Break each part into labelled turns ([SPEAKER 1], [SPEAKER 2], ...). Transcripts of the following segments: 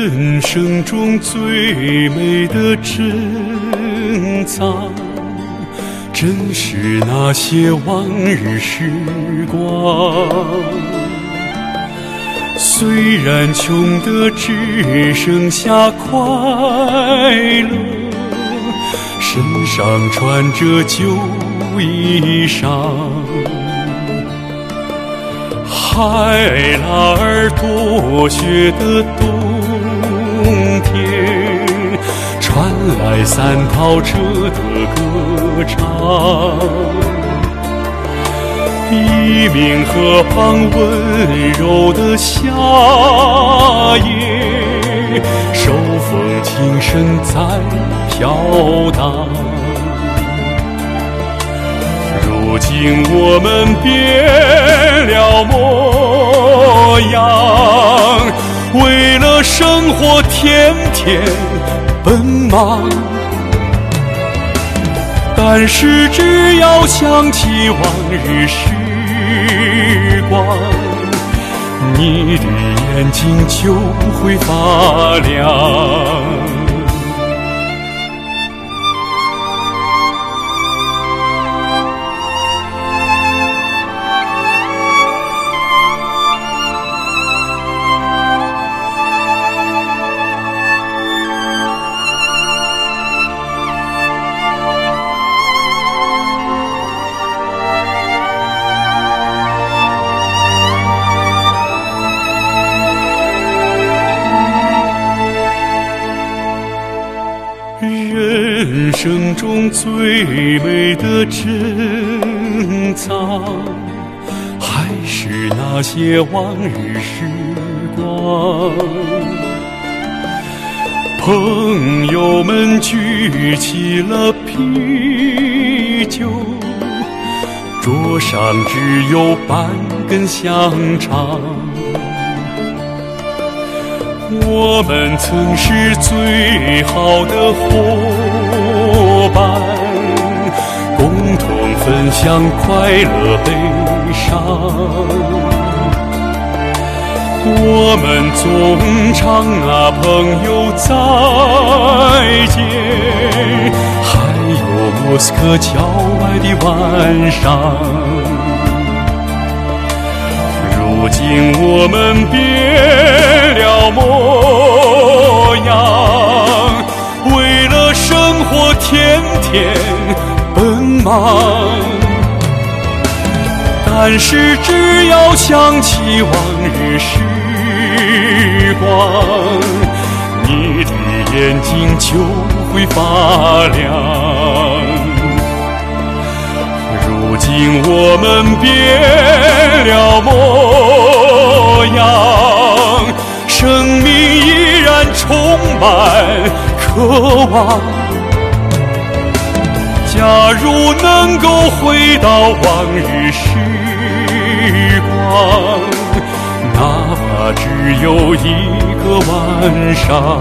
[SPEAKER 1] 人生中最美的珍藏，正是那些往日时光。虽然穷得只剩下快乐，身上穿着旧衣裳，海拉尔多雪的冬天，传来三套车的歌唱。黎明河畔温柔的夏夜，手风琴声在飘荡。如今我们变了模样，为了生活天天奔忙。但是只要想起往日时光，你的眼睛就会发亮。人生中最美的珍藏，还是那些往日时光。朋友们举起了啤酒，桌上只有半根香肠。我们曾是最好的伙伴，共同分享快乐悲伤。我们总唱啊朋友再见，还有莫斯科郊外的晚上。如今我们变了模样，为了生活天天奔忙。但是只要想起往日时光，你的眼睛就会发亮。如今我们变了模样，生命依然充满渴望。假如能够回到往日时光，哪怕只有一个晚上，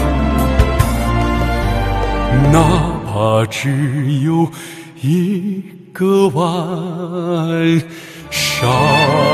[SPEAKER 1] 哪怕只有一个晚上。